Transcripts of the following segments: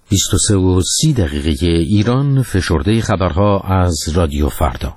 23:30 ایران، فشرده خبرها از رادیو فردا.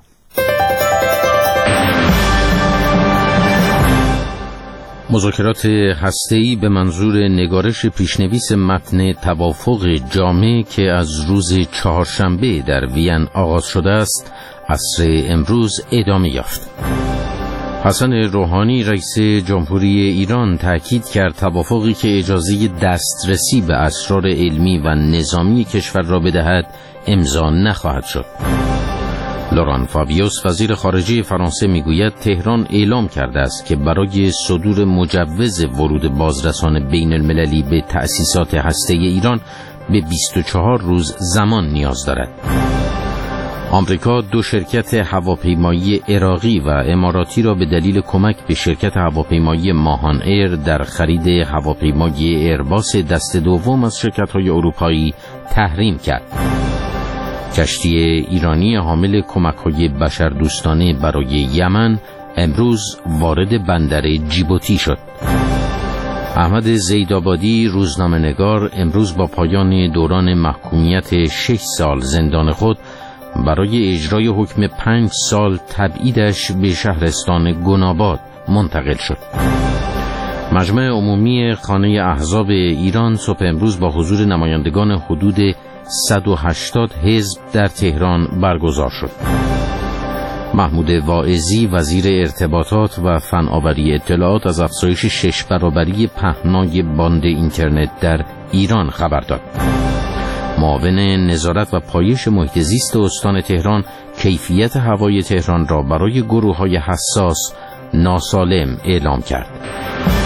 مذاکرات هسته‌ای به منظور نگارش پیشنویس متن توافق جامع که از روز چهارشنبه در وین آغاز شده است، عصر امروز ادامه یافت. حسن روحانی رئیس جمهوری ایران تأکید کرد توافقی که اجازه دسترسی به اسرار علمی و نظامی کشور را بدهد امضا نخواهد شد. لوران فابیوس وزیر خارجه فرانسه میگوید تهران اعلام کرده است که برای صدور مجوز ورود بازرسان بین المللی به تأسیسات هسته‌ای ایران به 24 روز زمان نیاز دارد. آمریکا 2 شرکت هواپیمایی عراقی و اماراتی را به دلیل کمک به شرکت هواپیمایی ماهان ایر در خرید هواپیمای ایرباس دست دوم از شرکت‌های اروپایی تحریم کرد. کشتی ایرانی حامل کمک‌های بشردوستانه برای یمن امروز وارد بندر جیبوتی شد. احمد زیدآبادی روزنامه‌نگار امروز با پایان دوران محکومیت 6 سال زندان خود برای اجرای حکم 5 سال تبعیدش به شهرستان گناباد منتقل شد. مجمع عمومی خانه احزاب ایران صبح امروز با حضور نمایندگان حدود 180 حزب در تهران برگزار شد. محمود واعظی وزیر ارتباطات و فناوری اطلاعات از افزایش 6 برابری پهنای باند اینترنت در ایران خبر داد. معاون نظارت و پایش محیط زیست استان تهران کیفیت هوای تهران را برای گروه‌های حساس ناسالم اعلام کرد.